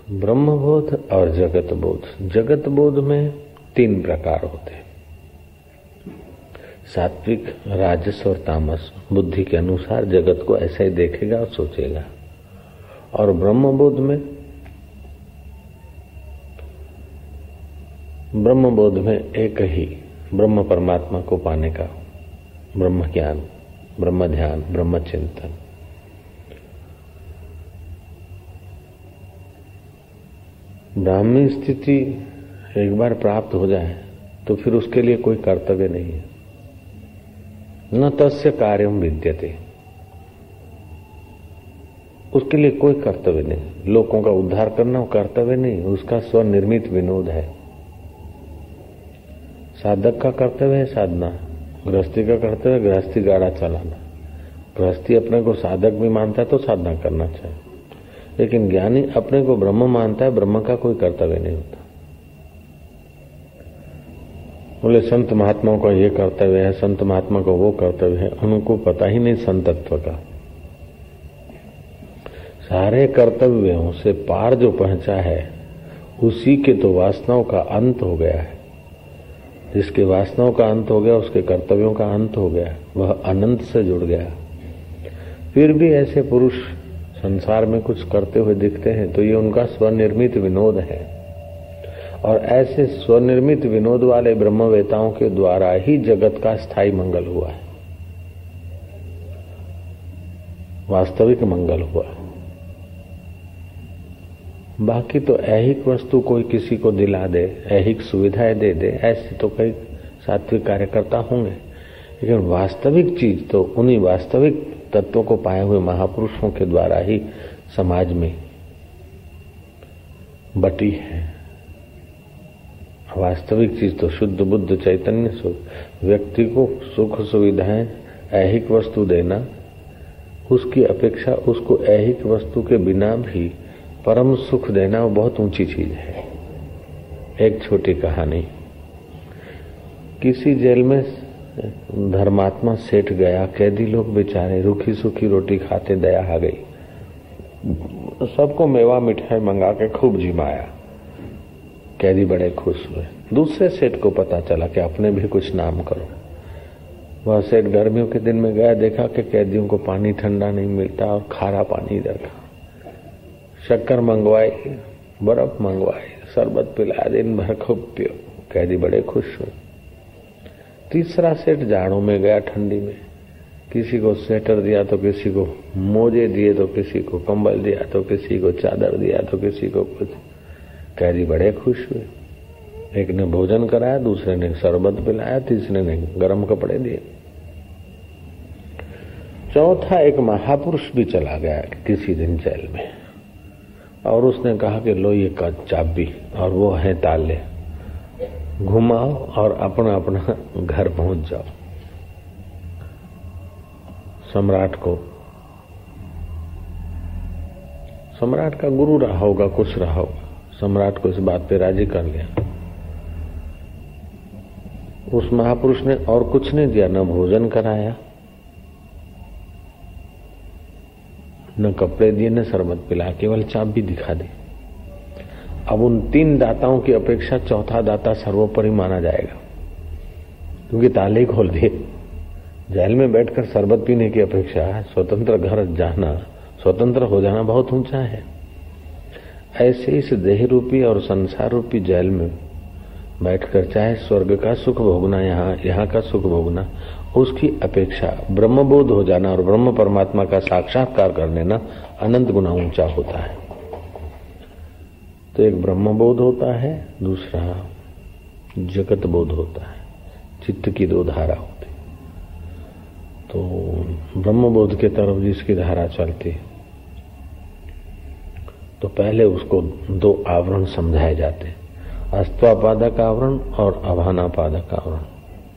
ब्रह्मबोध और जगत बोध। जगत बोध में 3 प्रकार होते हैं, सात्विक, राजस और तामस। बुद्धि के अनुसार जगत को ऐसा ही देखेगा और सोचेगा। और ब्रह्मबोध में एक ही ब्रह्म परमात्मा को पाने का ब्रह्म ज्ञान, ब्रह्म ध्यान, ब्रह्म चिंतन। ब्राह्मी स्थिति एक बार प्राप्त हो जाए तो फिर उसके लिए कोई कर्तव्य नहीं है। न तस्य कार्यम विद्यते, उसके लिए कोई कर्तव्य नहीं। लोगों का उद्धार करना वो कर्तव्य नहीं, उसका स्वनिर्मित विनोद है। साधक का कर्तव्य है साधना, गृहस्थी का कर्तव्य गृहस्थी गाड़ा चलाना। गृहस्थी अपने को साधक भी मानता है तो साधना करना चाहिए, लेकिन ज्ञानी अपने को ब्रह्म मानता है, ब्रह्म का कोई कर्तव्य नहीं होता। बोले संत महात्माओं का ये कर्तव्य है, संत महात्मा को वो कर्तव्य है, उनको पता ही नहीं संतत्व का। सारे कर्तव्यों से पार जो पहुंचा है उसी के तो वासनाओं का अंत हो गया है। जिसके वासनाओं का अंत हो गया उसके कर्तव्यों का अंत हो गया, वह अनंत से जुड़ गया। फिर भी ऐसे पुरुष संसार में कुछ करते हुए दिखते हैं तो ये उनका स्वनिर्मित विनोद है। और ऐसे स्वनिर्मित विनोद वाले ब्रह्मवेताओं के द्वारा ही जगत का स्थायी मंगल हुआ है, वास्तविक मंगल हुआ है। बाकी तो ऐहिक वस्तु कोई किसी को दिला दे, ऐहिक सुविधाएं दे दे, ऐसे तो कई सात्विक कार्यकर्ता होंगे, लेकिन वास्तविक चीज तो उन्हीं वास्तविक तत्वों को पाए हुए महापुरुषों के द्वारा ही समाज में बटी है। वास्तविक चीज तो शुद्ध बुद्ध चैतन्य सुख। व्यक्ति को सुख सुविधाएं, ऐहिक वस्तु देना, उसकी अपेक्षा उसको ऐहिक वस्तु के बिना भी परम सुख देना वो बहुत ऊंची चीज है। एक छोटी कहानी, किसी जेल में धर्मात्मा सेठ गया, कैदी लोग बेचारे रूखी सूखी रोटी खाते, दया आ गई, सबको मेवा मिठाई मंगा के खूब जिमाया। कैदी बड़े खुश हुए। दूसरे सेठ को पता चला कि अपने भी कुछ नाम करो। वह सेठ गर्मियों के दिन में गया, देखा कि कैदियों को पानी ठंडा नहीं मिलता और खारा पानी इधर था। शक्कर मंगवाई, बर्फ मंगवाई, शरबत पिलाया, दिन भर खूब पियो। कैदी बड़े खुश हुए। तीसरा सेठ जाड़ों में गया, ठंडी में, किसी को स्वेटर दिया तो किसी को मोजे दिए, तो किसी को कंबल दिया, तो किसी को चादर दिया, तो किसी को कुछ। कैदी बड़े खुश हुए। एक ने भोजन कराया, दूसरे ने शरबत पिलाया, तीसरे ने गर्म कपड़े दिए। चौथा एक महापुरुष भी चला गया किसी दिन जेल में, और उसने कहा कि लो ये चाबी और वो है ताले, घुमाओ और अपना अपना घर पहुंच जाओ। सम्राट का गुरु रहा होगा, कुछ रहा होगा, सम्राट को इस बात पे राजी कर लिया। उस महापुरुष ने और कुछ नहीं दिया, न भोजन कराया, न कपड़े दिए, न शरबत पिला, केवल चाबी दिखा दी। अब उन 3 दाताओं की अपेक्षा चौथा दाता सर्वोपरि माना जाएगा, क्योंकि ताले ही खोल दिए। जेल में बैठकर शरबत पीने की अपेक्षा स्वतंत्र घर जाना, स्वतंत्र हो जाना बहुत ऊंचा है। ऐसे इस देह रूपी और संसार रूपी जेल में बैठकर चाहे स्वर्ग का सुख भोगना, यहाँ का सुख भोगना, उसकी अपेक्षा ब्रह्मबोध हो जाना और ब्रह्म परमात्मा का साक्षात्कार कर लेना अनंत गुना ऊंचा होता है। तो एक ब्रह्मबोध होता है, दूसरा जगत बोध होता है। चित्त की 2 धारा होती। तो ब्रह्मबोध के तरफ जिसकी धारा चलती है तो पहले उसको 2 आवरण समझाए जाते हैं, अस्त्वापादक आवरण और अभानापादक आवरण।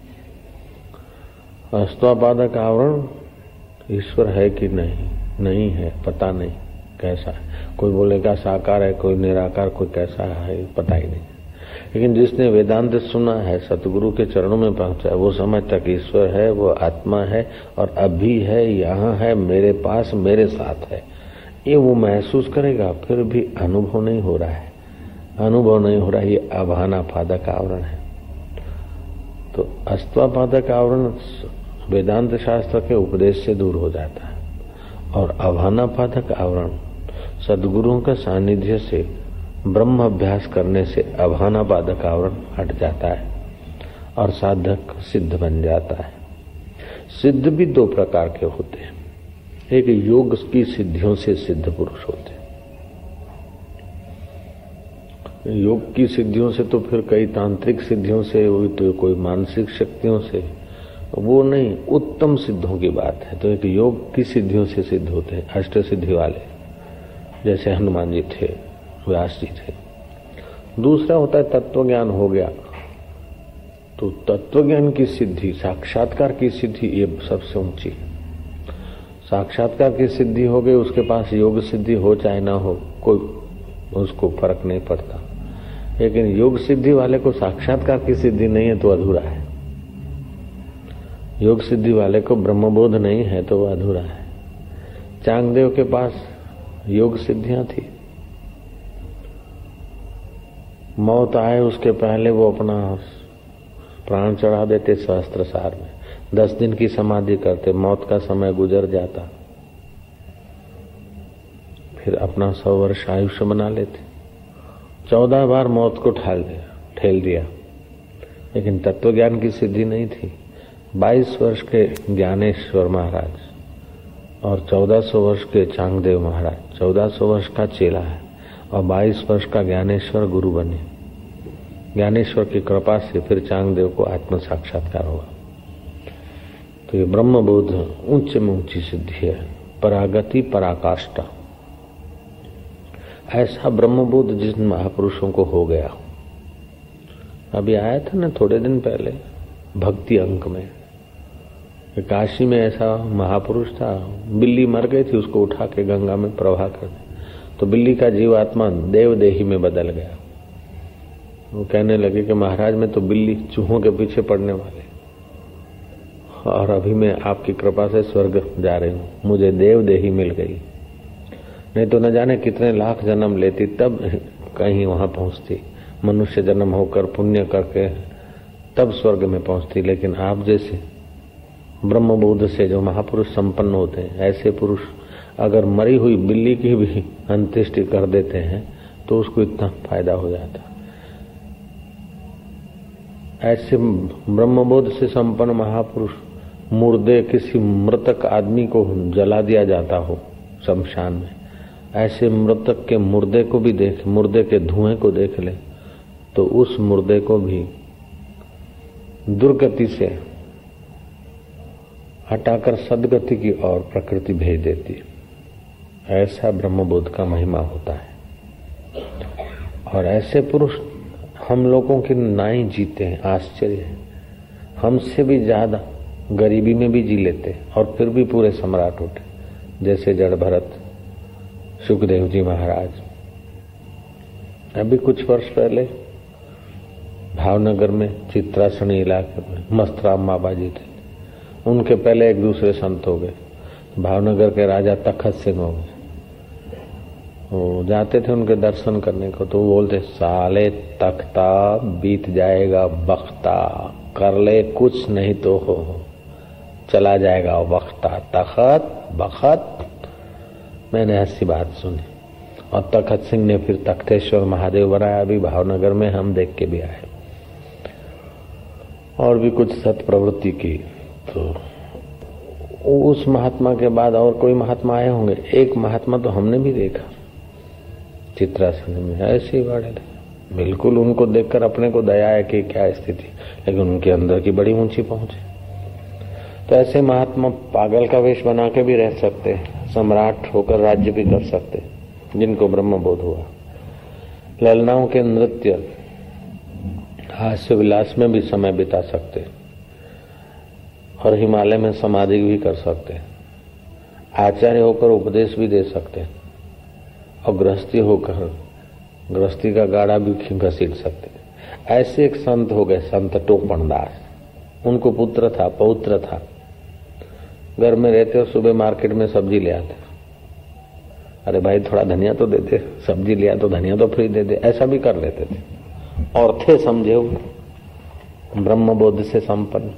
अस्त्वापादक आवरण ईश्वर है कि नहीं है, पता नहीं कैसा है। कोई बोलेगा साकार है, कोई निराकार, कोई कैसा है, पता ही नहीं। लेकिन जिसने वेदांत सुना है, सतगुरु के चरणों में पहुंचा है, वो समझता कि ईश्वर है, वो आत्मा है और अभी है, यहाँ है, मेरे पास, मेरे साथ है। ये वो महसूस करेगा, फिर भी अनुभव नहीं हो रहा है, अनुभव नहीं हो रहा है। ये अभानापादक आवरण है। तो अस्त्वापादक आवरण वेदांत शास्त्र के उपदेश से दूर हो जाता है और अभानापादक आवरण सद्गुरुओं के सानिध्य से ब्रह्म अभ्यास करने से अभानापादक आवरण हट जाता है और साधक सिद्ध बन जाता है। सिद्ध भी दो प्रकार के होते हैं। एक योग की सिद्धियों से सिद्ध पुरुष होते हैं। योग की सिद्धियों से तो फिर कई तांत्रिक सिद्धियों से, तो कोई मानसिक शक्तियों से, वो नहीं, उत्तम सिद्धों की बात है। तो एक योग की सिद्धियों से सिद्ध होते हैं, अष्ट सिद्धि वाले, जैसे हनुमान जी थे, व्यास जी थे। दूसरा होता है तत्व ज्ञान हो गया, तो तत्व ज्ञान की सिद्धि, साक्षात्कार की सिद्धि, ये सबसे ऊंची। साक्षात्कार की सिद्धि हो गई, उसके पास योग सिद्धि हो चाहे ना हो, कोई उसको फर्क नहीं पड़ता। लेकिन योग सिद्धि वाले को साक्षात्कार की सिद्धि नहीं है तो अधूरा है। योग सिद्धि वाले को ब्रह्मबोध नहीं है तो वह अधूरा है। चांगदेव के पास योग सिद्धियां थी। मौत आए उसके पहले वो अपना प्राण चढ़ा देते सहस्त्रसार में, 10 दिन की समाधि करते, मौत का समय गुजर जाता, फिर अपना 100 वर्ष आयुष्य बना लेते। 14 बार मौत को ठेल दिया, लेकिन तत्व ज्ञान की सिद्धि नहीं थी। 22 वर्ष के ज्ञानेश्वर महाराज और 1400 वर्ष के चांगदेव महाराज, 1400 वर्ष का चेला है और 22 वर्ष का ज्ञानेश्वर गुरु बने। ज्ञानेश्वर की कृपा से फिर चांगदेव को आत्म साक्षात्कार हुआ। तो ये ब्रह्मबोध ऊंच में ऊंची सिद्धि है, परागति पराकाष्ठा। ऐसा ब्रह्मबोध जिन महापुरुषों को हो गया, अभी आया था ना थोड़े दिन पहले भक्ति अंक में, काशी में ऐसा महापुरुष था, बिल्ली मर गई थी, उसको उठा के गंगा में प्रवाह कर दिया, तो बिल्ली का जीवात्मा देवदेही में बदल गया। वो कहने लगे कि महाराज मैं तो बिल्ली चूहों के पीछे पड़ने वाले, और अभी मैं आपकी कृपा से स्वर्ग जा रही हूँ, मुझे देवदेही मिल गई, नहीं तो न जाने कितने लाख जन्म लेती तब कहीं वहां पहुंचती, मनुष्य जन्म होकर पुण्य करके तब स्वर्ग में पहुंचती। लेकिन आप जैसे ब्रह्मबोध से जो महापुरुष संपन्न होते हैं, ऐसे पुरुष अगर मरी हुई बिल्ली की भी अंत्येष्टि कर देते हैं तो उसको इतना फायदा हो जाता। ऐसे ब्रह्मबोध से संपन्न महापुरुष, मुर्दे किसी मृतक आदमी को जला दिया जाता हो शमशान में, ऐसे मृतक के मुर्दे को भी देख, मुर्दे के धुएं को देख ले तो उस मुर्दे को भी दुर्गति से हटाकर सदगति की ओर प्रकृति भेज देती है। ऐसा ब्रह्मबोध का महिमा होता है। और ऐसे पुरुष हम लोगों की नाई जीते हैं, आश्चर्य है। हमसे भी ज्यादा गरीबी में भी जी लेते और फिर भी पूरे सम्राट उठे, जैसे जड़ भरत, सुखदेव जी महाराज। अभी कुछ वर्ष पहले भावनगर में चित्रासनी इलाके में मस्तराम बाबा जी थे, उनके पहले एक दूसरे संत हो गए। भावनगर के राजा तखत सिंह हो गए। वो जाते थे उनके दर्शन करने को, तो वो बोलते साले तख्ता बीत जाएगा बख्ता, कर ले कुछ नहीं तो हो चला जाएगा बख्ता, तखत बखत। मैंने ऐसी बात सुनी और तखत सिंह ने फिर तख्तेश्वर महादेव बनाया, अभी भावनगर में हम देख के भी आए, और भी कुछ सत प्रवृत्ति की। तो उस महात्मा के बाद और कोई महात्मा आए होंगे। एक महात्मा तो हमने भी देखा चित्रासन में, ऐसे ही बड़े थे बिल्कुल, उनको देखकर अपने को दया है कि क्या स्थिति, लेकिन उनके अंदर की बड़ी ऊंची पहुंच है। तो ऐसे महात्मा पागल का वेश बना के भी रह सकते हैं, सम्राट होकर राज्य भी कर सकते, जिनको ब्रह्मबोध हुआ। ललनाओं के नृत्य हास्य विलास में भी समय बिता सकते और हिमालय में समाधि भी कर सकते हैं, आचार्य होकर उपदेश भी दे सकते हैं और गृहस्थी होकर गृहस्थी का गाड़ा भी घसीट सकते हैं। ऐसे एक संत हो गए, संत टोपण दास। उनको पुत्र था, पौत्र था, घर में रहते और सुबह मार्केट में सब्जी ले आते। अरे भाई थोड़ा धनिया तो दे दे, सब्जी लिया तो धनिया तो फ्री दे दे, ऐसा भी कर लेते थे। और थे समझे हुए, ब्रह्मबोध से संपन्न।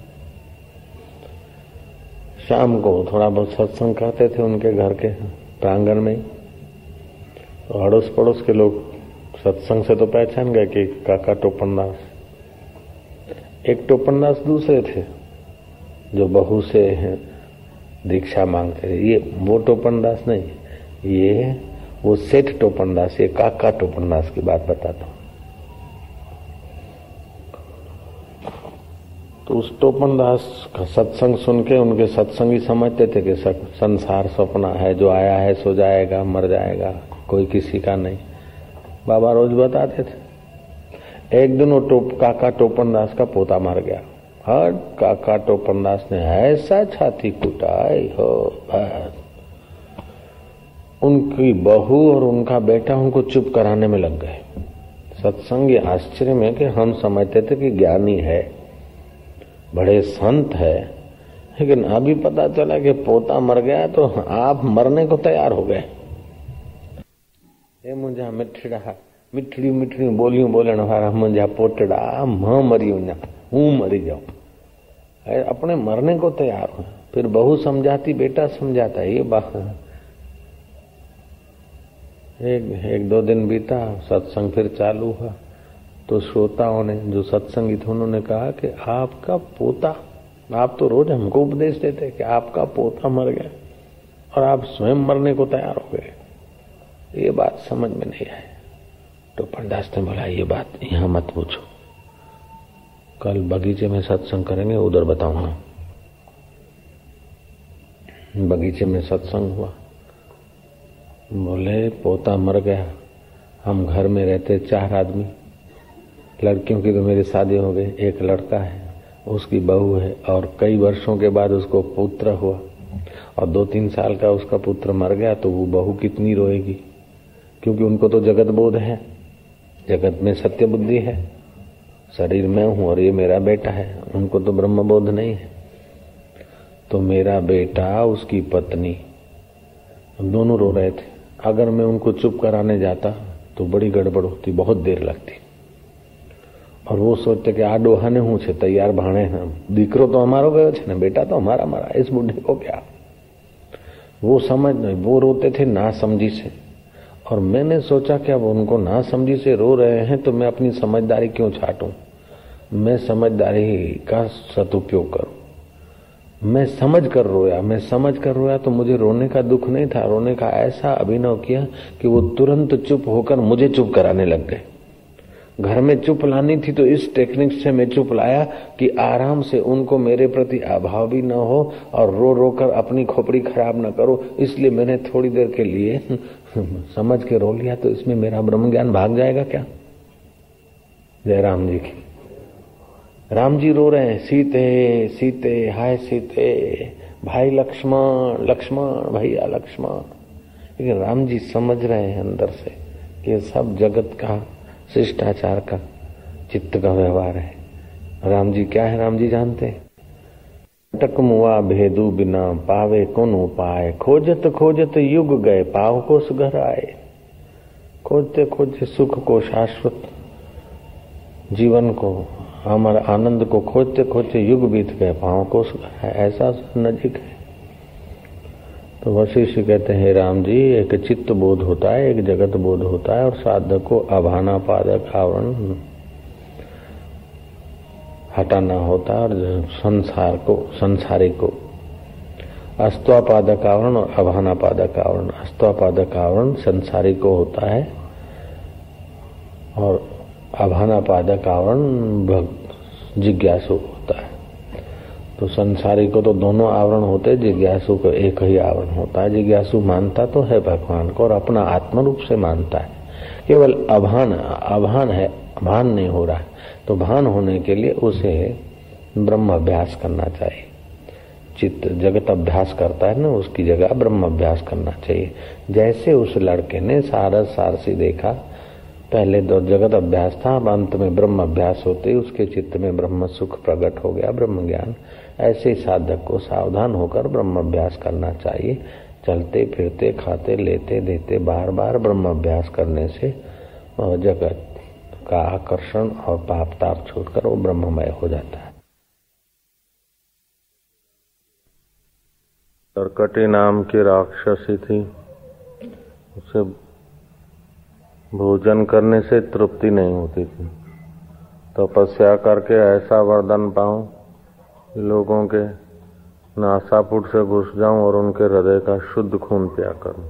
शाम को थोड़ा बहुत सत्संग करते थे उनके घर के प्रांगण में। तो अड़ोस पड़ोस के लोग सत्संग से तो पहचान गए कि काका टोपनदास। एक टोपनदास दूसरे थे जो बहू से दीक्षा मांगते थे, ये वो टोपनदास नहीं, ये वो सेठ टोपनदास, ये काका टोपनदास की बात बताता हूं। तो उस टोपनदास का सत्संग सुन के उनके सत्संगी समझते थे कि संसार सपना है, जो आया है सो जाएगा, मर जाएगा, कोई किसी का नहीं। बाबा रोज बताते थे। एक दिन वो काका टोपनदास का पोता मर गया। हर काका टोपनदास ने ऐसा छाती कुटाई हो, उनकी बहू और उनका बेटा उनको चुप कराने में लग गए। सत्संगी आश्चर्य में कि हम समझते थे कि ज्ञानी है, बड़े संत है, लेकिन अभी पता चला कि पोता मर गया तो आप मरने को तैयार हो गए। ए मुंहिंजा मिठड़ा, मिठड़ी मिठड़ी बोलियूं बोलण वारा मुंहिंजा पोटड़ा, मां मरी वञा, हूं मरी जाऊं, अपने मरने को तैयार हो। फिर बहू समझाती, बेटा समझाता, ये बात। एक दो दिन बीता, सत्संग फिर चालू हुआ। तो श्रोताओं ने, जो सत्संगी थे, उन्होंने कहा कि आपका पोता, आप तो रोज हमको उपदेश देते कि आपका पोता मर गया और आप स्वयं मरने को तैयार हो गए। ये बात समझ में नहीं आई। तो पंडास ने बोला, ये बात यहां मत पूछो, कल बगीचे में सत्संग करेंगे, उधर बताऊंगा। बगीचे में सत्संग हुआ। बोले पोता मर गया, हम घर में रहते 4 आदमी, लड़कियों की तो मेरी शादी हो गई, एक लड़का है, उसकी बहू है, और कई वर्षों के बाद उसको पुत्र हुआ, और 2-3 साल का उसका पुत्र मर गया। तो वो बहू कितनी रोएगी, क्योंकि उनको तो जगत बोध है, जगत में सत्य बुद्धि है, शरीर में हूं और ये मेरा बेटा है, उनको तो ब्रह्म बोध नहीं है। तो मेरा बेटा, उसकी पत्नी, दोनों रो रहे थे। अगर मैं उनको चुप कराने जाता तो बड़ी गड़बड़ होती, बहुत देर लगती। और वो सोचते कि आ डोहाने हूं छे तैयार भाणे, दीकरो तो हमारो गयो छे ने, बेटा तो हमारा मरा, इस बुढ़े को क्या। वो समझ नहीं, वो रोते थे ना समझी से। और मैंने सोचा कि अब उनको ना समझी से रो रहे हैं तो मैं अपनी समझदारी क्यों छाटूं, मैं समझदारी का सदुपयोग करूं। मैं समझ कर रोया तो मुझे रोने का दुख नहीं था, रोने का ऐसा अभिनव किया कि वो तुरंत चुप होकर मुझे चुप कराने लग गए। घर में चुप लानी थी तो इस टेक्निक से मैं चुप लाया कि आराम से उनको मेरे प्रति अभाव भी न हो और रो रो कर अपनी खोपड़ी खराब न करो। इसलिए मैंने थोड़ी देर के लिए समझ के रो लिया। तो इसमें मेरा ब्रह्म ज्ञान भाग जाएगा क्या? जय राम जी की। राम जी रो रहे हैं, सीते सीते हाय सीते, भाई लक्ष्मण लक्ष्मण भैया लक्ष्मण। लेकिन राम जी समझ रहे हैं अंदर से कि ये सब जगत का शिष्टाचार का चित्त का व्यवहार है। राम जी क्या है, राम जी जानते हैं। टक मुआ भेदू बिना पावे कौन उपाय, खोजत खोजत युग गए पाव को सुघर आए। खोजते खोजते सुख को, शाश्वत जीवन को, हमारे आनंद को खोजते खोजते युग बीत गए, पांव को सुघर आए। ऐसा नजीक है। तो वशिष्ठ कहते हैं, राम जी एक चित्त बोध होता है, एक जगत बोध होता है, और साधक को अभाना पादक आवरण हटाना होता है, और संसार को, संसारी को अस्त्वापादक आवरण और अभाना पादक आवरण। अस्त्वापादक आवरण संसारी को होता है और अभाना पादक आवरण जिज्ञासु होता है। तो संसारी को तो दोनों आवरण होते, जिज्ञासु को एक ही आवरण होता है। जिज्ञासु मानता तो है भगवान को और अपना आत्म रूप से मानता है, केवल अभान है, भान नहीं हो रहा है। तो भान होने के लिए उसे ब्रह्म अभ्यास करना चाहिए। चित्त जगत अभ्यास करता है ना, उसकी जगह ब्रह्म अभ्यास करना चाहिए। जैसे उस लड़के ने सारस सारसी देखा, पहले तो जगत अभ्यास था, अब अंत में ब्रह्म अभ्यास होते ही उसके चित्त में ब्रह्म सुख प्रकट हो गया, ब्रह्म ज्ञान। ऐसे ही साधक को सावधान होकर ब्रह्म अभ्यास करना चाहिए। चलते फिरते खाते लेते देते बार बार ब्रह्म अभ्यास करने से जगत का आकर्षण और पाप ताप छूटकर वो ब्रह्ममय हो जाता है। कर्कटी नाम की राक्षसी थी। उसे भोजन करने से तृप्ति नहीं होती थी। तपस्या करके ऐसा वरदान पाऊं कि लोगों के नासापुट से घुस जाऊं और उनके हृदय का शुद्ध खून पिया करूं।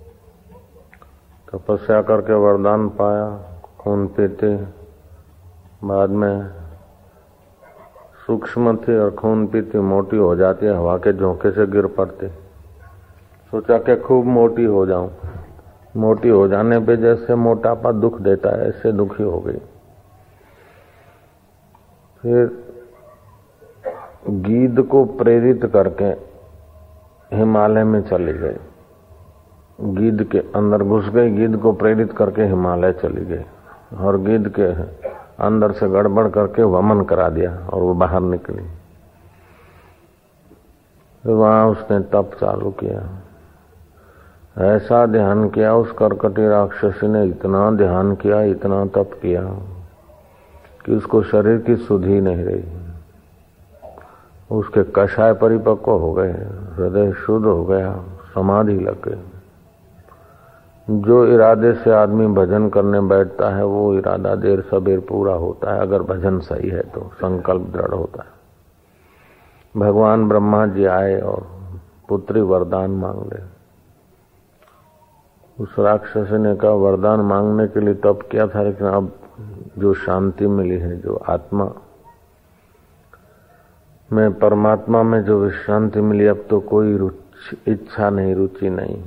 तपस्या करके वरदान पाया, खून पीते। बाद में सूक्ष्म थी और खून पीती मोटी हो जाती है, हवा के झोंके से गिर पड़ती। सोचा कि खूब मोटी हो जाऊं। मोटी हो जाने पे जैसे मोटापा दुख देता है, ऐसे दुखी हो गई। फिर गीध को प्रेरित करके हिमालय में चली गई। गीध के अंदर घुस गई, गीध को प्रेरित करके हिमालय चली गई और गीध के अंदर से गड़बड़ करके वमन करा दिया और वो बाहर निकली। वहां उसने तप चालू किया। ऐसा ध्यान किया उस कर्कटी राक्षसी ने, इतना ध्यान किया, इतना तप किया कि उसको शरीर की सुधि नहीं रही। उसके कषाय परिपक्व हो गए, हृदय शुद्ध हो गया, समाधि लग गई। जो इरादे से आदमी भजन करने बैठता है वो इरादा देर सबेर पूरा होता है, अगर भजन सही है तो, संकल्प दृढ़ होता है। भगवान ब्रह्मा जी आए और पुत्री वरदान मांग ले। उस राक्षसी ने कहा वरदान मांगने के लिए तप किया था, लेकिन अब जो शांति मिली है, जो आत्मा में, परमात्मा में जो विश्रांति मिली, अब तो कोई इच्छा नहीं, रुचि नहीं।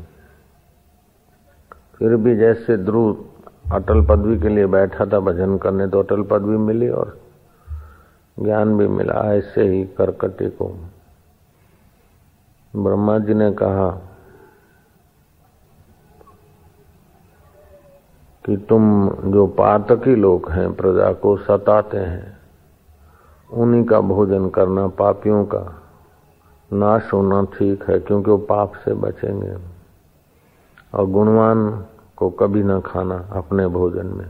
फिर भी जैसे ध्रुव अटल पदवी के लिए बैठा था भजन करने, तो अटल पदवी मिली और ज्ञान भी मिला। ऐसे ही कर्कटी को ब्रह्मा जी ने कहा कि तुम जो पातकी लोग हैं, प्रजा को सताते हैं, उन्हीं का भोजन करना, पापियों का नाश होना ठीक है, क्योंकि वो पाप से बचेंगे। और गुणवान को कभी न खाना अपने भोजन में।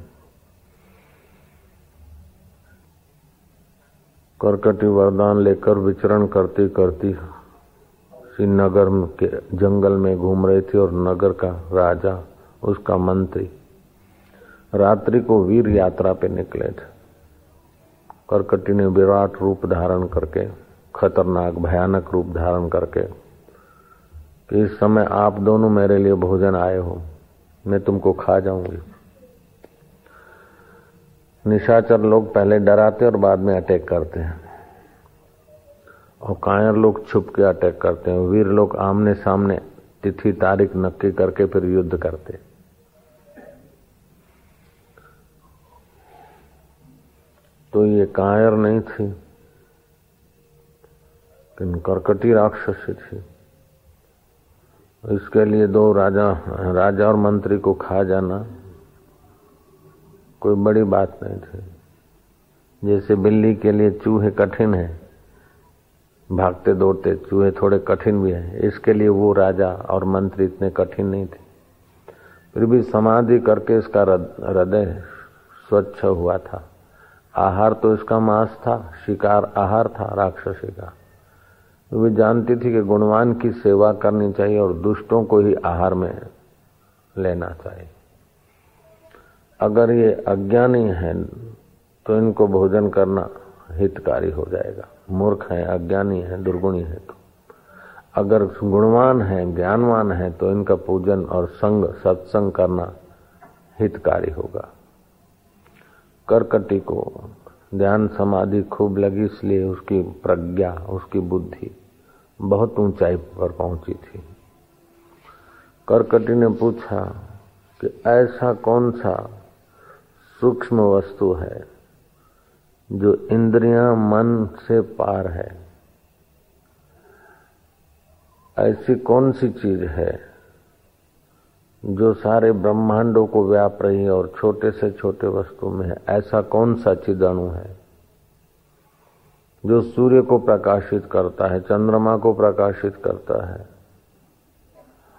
कर्कटी वरदान लेकर विचरण करती करती श्रीनगर के जंगल में घूम रही थी और नगर का राजा, उसका मंत्री रात्रि को वीर यात्रा पे निकले थे। कर्कटी ने विराट रूप धारण करके, खतरनाक भयानक रूप धारण करके कि इस समय आप दोनों मेरे लिए भोजन आए हो, मैं तुमको खा जाऊंगी। निशाचर लोग पहले डराते और बाद में अटैक करते हैं, और कायर लोग छुप के अटैक करते हैं। वीर लोग आमने सामने तिथि तारीख नक्की करके फिर युद्ध करते। तो ये कायर नहीं थी, लेकिन कर्कटी राक्षसी थी। इसके लिए दो राजा और मंत्री को खा जाना कोई बड़ी बात नहीं थी। जैसे बिल्ली के लिए चूहे कठिन है, भागते दौड़ते चूहे थोड़े कठिन भी है, इसके लिए वो राजा और मंत्री इतने कठिन नहीं थे। फिर भी समाधि करके इसका हृदय स्वच्छ हुआ था। आहार तो इसका मांस था, शिकार आहार था राक्षसी का। वे जानती थी कि गुणवान की सेवा करनी चाहिए और दुष्टों को ही आहार में लेना चाहिए। अगर ये अज्ञानी है तो इनको भोजन करना हितकारी हो जाएगा। मूर्ख है, अज्ञानी है, दुर्गुणी है। तो अगर गुणवान है, ज्ञानवान है, तो इनका पूजन और संग, सत्संग करना हितकारी होगा। कर्कटी को ध्यान समाधि खूब लगी, इसलिए उसकी प्रज्ञा, उसकी बुद्धि बहुत ऊंचाई पर पहुंची थी। कर्कटी ने पूछा कि ऐसा कौन सा सूक्ष्म वस्तु है जो इंद्रियां मन से पार है? ऐसी कौन सी चीज है जो सारे ब्रह्मांडों को व्याप रही है और छोटे से छोटे वस्तु में है? ऐसा कौन सा चिदाणु है जो सूर्य को प्रकाशित करता है, चंद्रमा को प्रकाशित करता है,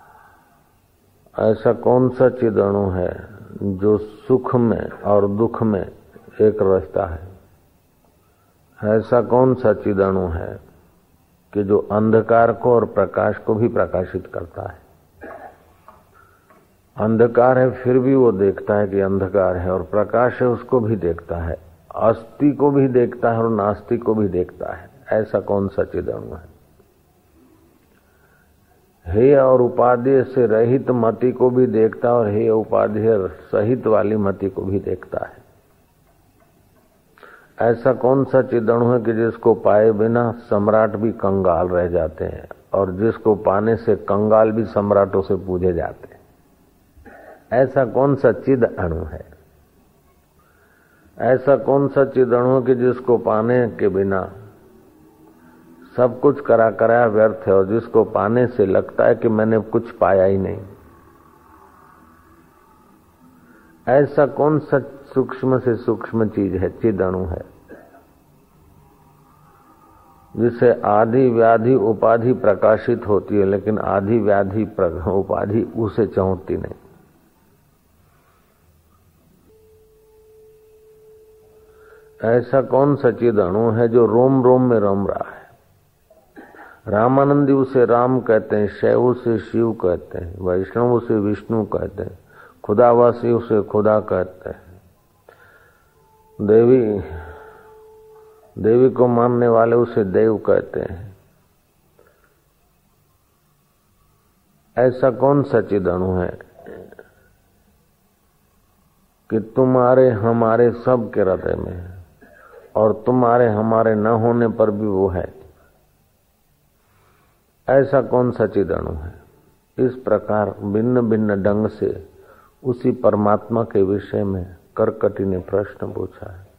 ऐसा कौन सा चिद अणु है जो सुख में और दुख में एक रहता है? ऐसा कौन सा चिद अणु है कि जो अंधकार को और प्रकाश को भी प्रकाशित करता है? अंधकार है फिर भी वो देखता है कि अंधकार है, और प्रकाश है उसको भी देखता है, अस्थि को भी देखता है और नास्ति को भी देखता है। ऐसा कौन सा चिद अणु है? हे और उपाधि से रहित मति को भी देखता है और हे उपाधि सहित वाली मति को भी देखता है। ऐसा कौन सा चिद अणु है कि जिसको पाए बिना सम्राट भी कंगाल रह जाते हैं और जिसको पाने से कंगाल भी सम्राटों से पूजे जाते हैं? ऐसा कौन सा चिद अणु है? ऐसा कौन सा चिद अणु है कि जिसको पाने के बिना सब कुछ कराया व्यर्थ है और जिसको पाने से लगता है कि मैंने कुछ पाया ही नहीं? ऐसा कौन सा सूक्ष्म से सूक्ष्म चीज है, चिद अणु है, जिसे आदि व्याधि उपाधि प्रकाशित होती है लेकिन आदि व्याधि उपाधि उसे चौंकती नहीं? ऐसा कौन सा चिद अणु है जो रोम रोम में रम रहा है? रामानंदी उसे राम कहते हैं, शैव उसे शिव कहते हैं, वैष्णव उसे विष्णु कहते हैं, खुदावासी उसे खुदा कहते हैं, देवी को मानने वाले उसे देव कहते हैं। ऐसा कौन सा चिद अणु है कि तुम्हारे हमारे सब के हृदय में है और तुम्हारे हमारे न होने पर भी वो है? ऐसा कौन सा चिद अणु है? इस प्रकार भिन्न भिन्न ढंग से उसी परमात्मा के विषय में करकटी ने प्रश्न पूछा है।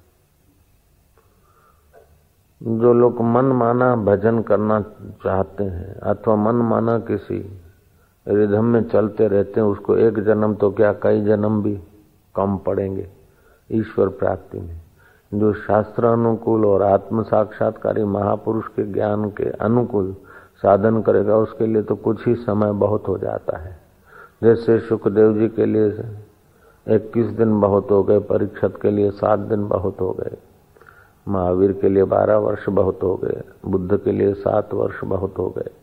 जो लोग मन माना भजन करना चाहते हैं अथवा मन माना किसी रिधम में चलते रहते हैं, उसको एक जन्म तो क्या कई जन्म भी कम पड़ेंगे ईश्वर प्राप्ति में। जो शास्त्र अनुकूल और आत्म साक्षात्कारी महापुरुष के ज्ञान के अनुकूल साधन करेगा उसके लिए तो कुछ ही समय बहुत हो जाता है। जैसे सुखदेव जी के लिए 21 दिन बहुत हो गए, परीक्षित के लिए 7 दिन बहुत हो गए, महावीर के लिए 12 वर्ष बहुत हो गए, बुद्ध के लिए 7 वर्ष बहुत हो गए,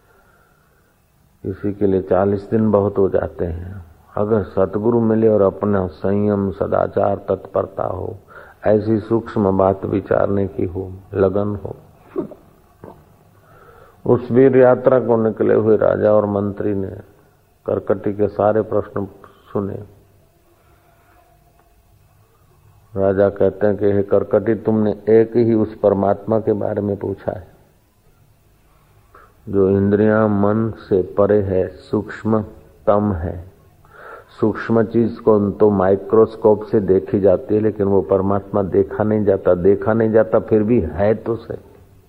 किसी के लिए 40 दिन बहुत हो जाते हैं। अगर सतगुरु मिले और अपना संयम सदाचार तत्परता हो, ऐसी सूक्ष्म बात विचारने की हो, लगन हो। उस वीर यात्रा को निकले हुए राजा और मंत्री ने करकटी के सारे प्रश्न सुने। राजा कहते हैं कि हे करकटी, तुमने एक ही उस परमात्मा के बारे में पूछा है जो इंद्रियां मन से परे है, सूक्ष्मतम है। सूक्ष्म चीज को तो माइक्रोस्कोप से देखी जाती है लेकिन वो परमात्मा देखा नहीं जाता, फिर भी है तो सही।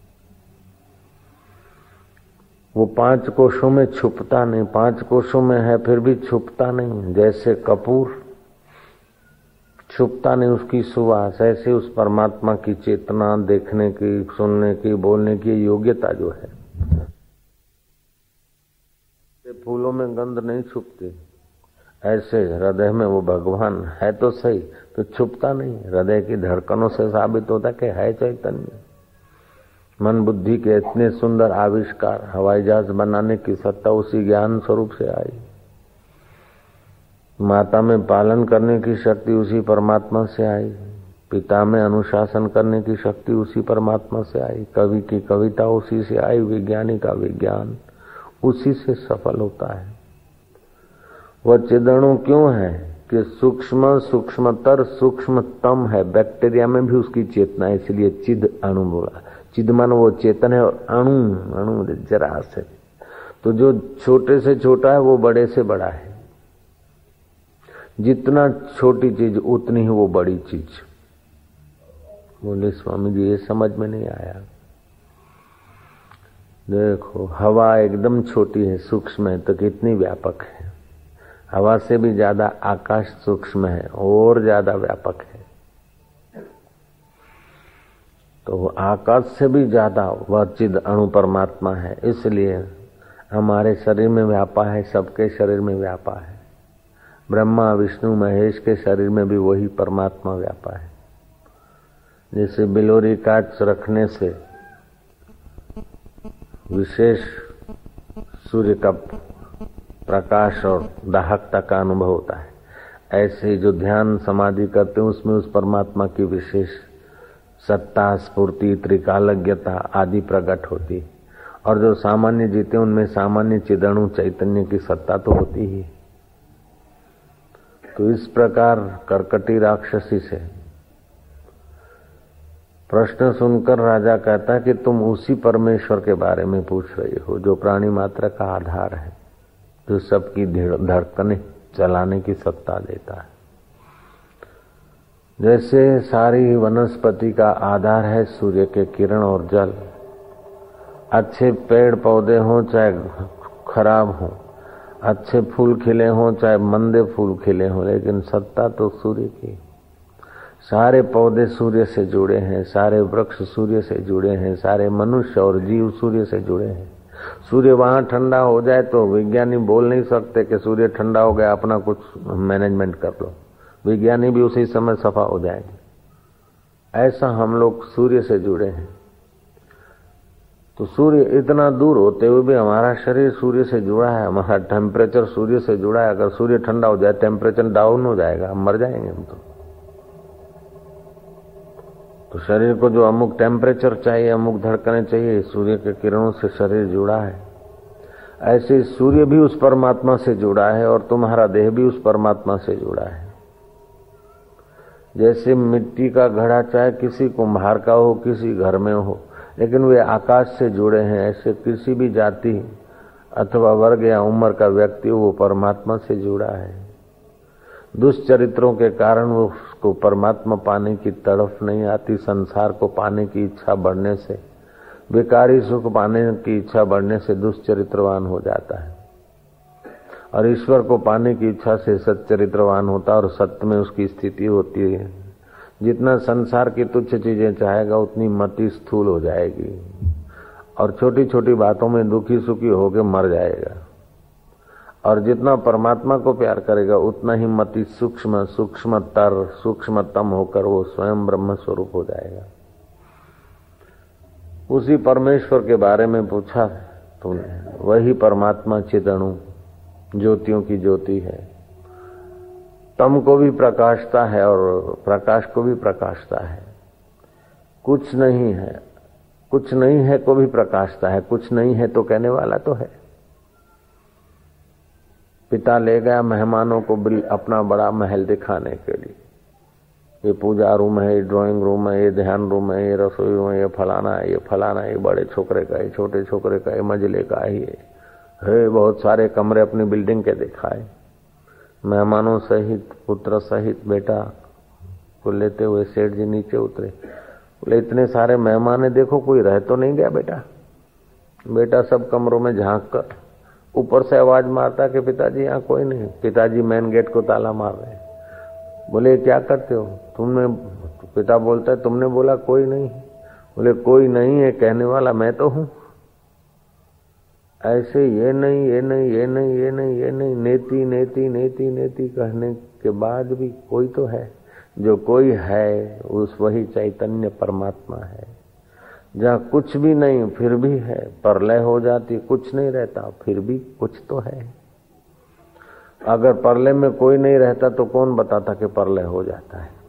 वो 5 कोशों में छुपता नहीं, 5 कोशों में है फिर भी छुपता नहीं। जैसे कपूर छुपता नहीं उसकी सुवास, ऐसे उस परमात्मा की चेतना देखने की, सुनने की, बोलने की योग्यता जो है। फूलों में गंध नहीं छुपती, ऐसे हृदय में वो भगवान है तो सही, तो छुपता नहीं। हृदय की धड़कनों से साबित होता कि है चैतन्य। मन बुद्धि के इतने सुंदर आविष्कार, हवाई जहाज बनाने की सत्ता उसी ज्ञान स्वरूप से आई। माता में पालन करने की शक्ति उसी परमात्मा से आई, पिता में अनुशासन करने की शक्ति उसी परमात्मा से आई, कवि की कविता उसी से आई, विज्ञानी का विज्ञान उसी से सफल होता है। वह चिदणु क्यों है कि सूक्ष्म सूक्ष्मतर सूक्ष्मतम है। बैक्टीरिया में भी उसकी चेतना है, इसलिए चिद अणु बोला। चिद मानो वो चेतन है और अणु जरा से, तो जो छोटे से छोटा है वो बड़े से बड़ा है। जितना छोटी चीज उतनी ही वो बड़ी चीज। बोले स्वामी जी ये समझ में नहीं आया। देखो हवा एकदम छोटी है, सूक्ष्म है, तो कितनी व्यापक है। हवा से भी ज्यादा आकाश सूक्ष्म है और ज्यादा व्यापक है। तो आकाश से भी ज्यादा वह चिद अणु परमात्मा है। इसलिए हमारे शरीर में व्यापा है, सबके शरीर में व्यापा है। ब्रह्मा विष्णु महेश के शरीर में भी वही परमात्मा व्यापा है। जैसे बिलोरी कांच रखने से विशेष सूर्य का प्रकाश और दाहकता का अनुभव होता है, ऐसे जो ध्यान समाधि करते हैं उसमें उस परमात्मा की विशेष सत्ता, स्फूर्ति, त्रिकालज्ञता आदि प्रकट होती। और जो सामान्य जीते उनमें सामान्य चिदणु चैतन्य की सत्ता तो होती ही। तो इस प्रकार कर्कटी राक्षसी से प्रश्न सुनकर राजा कहता है कि तुम उसी परमेश्वर के बारे में पूछ रही हो जो प्राणी मात्र का आधार है, जो सबकी धड़कनें चलाने की सत्ता देता है। जैसे सारी वनस्पति का आधार है सूर्य के किरण और जल, अच्छे पेड़ पौधे हों चाहे खराब हों, अच्छे फूल खिले हों चाहे मंदे फूल खिले हों, लेकिन सत्ता तो सूर्य की। सारे पौधे सूर्य से जुड़े हैं, सारे वृक्ष सूर्य से जुड़े हैं, सारे मनुष्य और जीव सूर्य से जुड़े हैं। सूर्य वहां ठंडा हो जाए तो विज्ञानी बोल नहीं सकते कि सूर्य ठंडा हो गया, अपना कुछ मैनेजमेंट कर लो, विज्ञानी भी उसी समय सफा हो जाएंगे। ऐसा हम लोग सूर्य से जुड़े हैं। तो सूर्य इतना दूर होते हुए भी हमारा शरीर सूर्य से जुड़ा है, हमारा टेम्परेचर सूर्य से जुड़ा है। अगर सूर्य ठंडा हो जाए टेम्परेचर डाउन हो जाएगा, हम मर जाएंगे हम तो शरीर को जो अमुक टेम्परेचर चाहिए, अमुक धड़कने चाहिए, सूर्य के किरणों से शरीर जुड़ा है। ऐसे सूर्य भी उस परमात्मा से जुड़ा है और तुम्हारा देह भी उस परमात्मा से जुड़ा है। जैसे मिट्टी का घड़ा चाहे किसी कुम्हार का हो, किसी घर में हो, लेकिन वे आकाश से जुड़े हैं, ऐसे किसी भी जाति अथवा वर्ग या उम्र का व्यक्ति वो परमात्मा से जुड़ा है। दुष्चरित्रों के कारण वो उसको परमात्मा पाने की तड़फ नहीं आती। संसार को पाने की इच्छा बढ़ने से, बेकारी सुख पाने की इच्छा बढ़ने से दुष्चरित्रवान हो जाता है, और ईश्वर को पाने की इच्छा से सच्चरित्रवान होता है और सत्य में उसकी स्थिति होती है। जितना संसार की तुच्छ चीजें चाहेगा उतनी मति स्थूल हो जाएगी और छोटी छोटी बातों में दुखी सुखी होकर मर जाएगा। और जितना परमात्मा को प्यार करेगा उतना ही मति सूक्ष्म सूक्ष्मतर सूक्ष्मतम होकर वो स्वयं ब्रह्म स्वरूप हो जाएगा। उसी परमेश्वर के बारे में पूछा तूने, वही परमात्मा चिदणु ज्योतियों की ज्योति है। तम को भी प्रकाशता है और प्रकाश को भी प्रकाशता है। कुछ नहीं है, कुछ नहीं है को भी प्रकाशता है, कुछ नहीं है तो कहने वाला तो है। पिता ले गया मेहमानों को अपना बड़ा महल दिखाने के लिए, ये पूजा रूम है, ये ड्राइंग रूम है, ये ध्यान रूम है, ये रसोई रूम है, ये फलाना है, ये फलाना है, ये बड़े छोकरे का, ये छोटे छोकरे का, ये मंजिले का है। बहुत सारे कमरे अपनी बिल्डिंग के दिखाए। मेहमानों सहित पुत्र सहित बेटा को लेते हुए सेठ जी नीचे उतरे। बोले इतने सारे मेहमान है, देखो कोई रह तो नहीं गया बेटा। बेटा सब कमरों में झांक कर ऊपर से आवाज मारता कि पिताजी यहाँ कोई नहीं। पिताजी मेन गेट को ताला मार रहे हैं। बोले क्या करते हो तुमने? पिता बोलता है तुमने बोला कोई नहीं। बोले कोई नहीं है कहने वाला मैं तो हूं। ऐसे ये नहीं ये नहीं ये नहीं ये नहीं ये नहीं नेति नेति नेति नेति कहने के बाद भी कोई तो है। जो कोई है उस वही चैतन्य परमात्मा है। जहाँ कुछ भी नहीं फिर भी है, प्रलय हो जाती कुछ नहीं रहता फिर भी कुछ तो है। अगर प्रलय में कोई नहीं रहता तो कौन बताता कि प्रलय हो जाता है?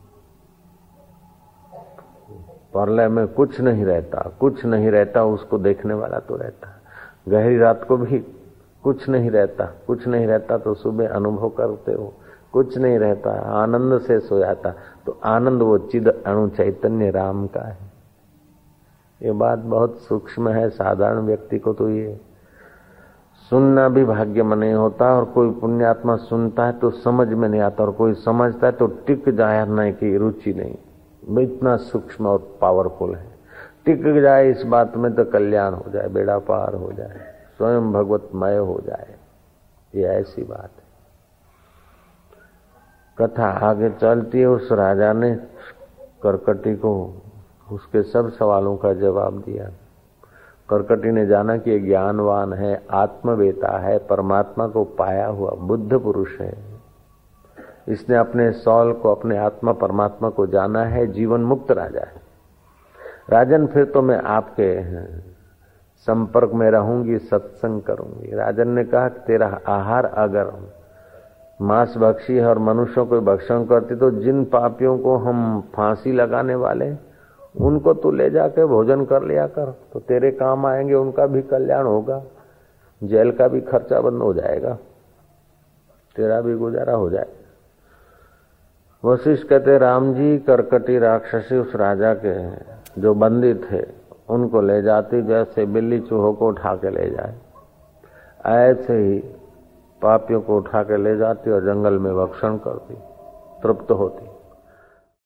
प्रलय में कुछ नहीं रहता, कुछ नहीं रहता उसको देखने वाला तो रहता। गहरी रात को भी कुछ नहीं रहता, कुछ नहीं रहता तो सुबह अनुभव करते हो कुछ नहीं रहता, आनंद से सोयाता तो आनंद वो चिद अणु चैतन्य राम का है। ये बात बहुत सूक्ष्म है, साधारण व्यक्ति को तो ये सुनना भी भाग्य में नहीं होता, और कोई पुण्यात्मा सुनता है तो समझ में नहीं आता, और कोई समझता है तो टिक जाने की रुचि नहीं। इतना सूक्ष्म और पावरफुल है। टिक जाए इस बात में तो कल्याण हो जाए, बेड़ा पार हो जाए, स्वयं भगवतमय हो जाए। ये ऐसी बात है। कथा आगे चलती है। उस राजा ने कर्कटी को उसके सब सवालों का जवाब दिया। करकटी ने जाना कि ये ज्ञानवान है, आत्मवेता है, परमात्मा को पाया हुआ बुद्ध पुरुष है। इसने अपने सौल को, अपने आत्मा परमात्मा को जाना है, जीवन मुक्त राजा है। राजन फिर तो मैं आपके संपर्क में रहूंगी, सत्संग करूंगी। राजन ने कहा कि तेरा आहार अगर मांस भक्षी है और मनुष्यों को भक्षण करती, तो जिन पापियों को हम फांसी लगाने वाले उनको तू ले जाके भोजन कर लिया कर, तो तेरे काम आएंगे, उनका भी कल्याण होगा, जेल का भी खर्चा बंद हो जाएगा, तेरा भी गुजारा हो जाएगा। वशिष्ठ कहते राम जी करकटी राक्षसी उस राजा के जो बंदी थे उनको ले जाती, जैसे बिल्ली चूहों को उठा के ले जाए, ऐसे ही पापियों को उठा के ले जाती और जंगल में भक्षण करती, तृप्त होती।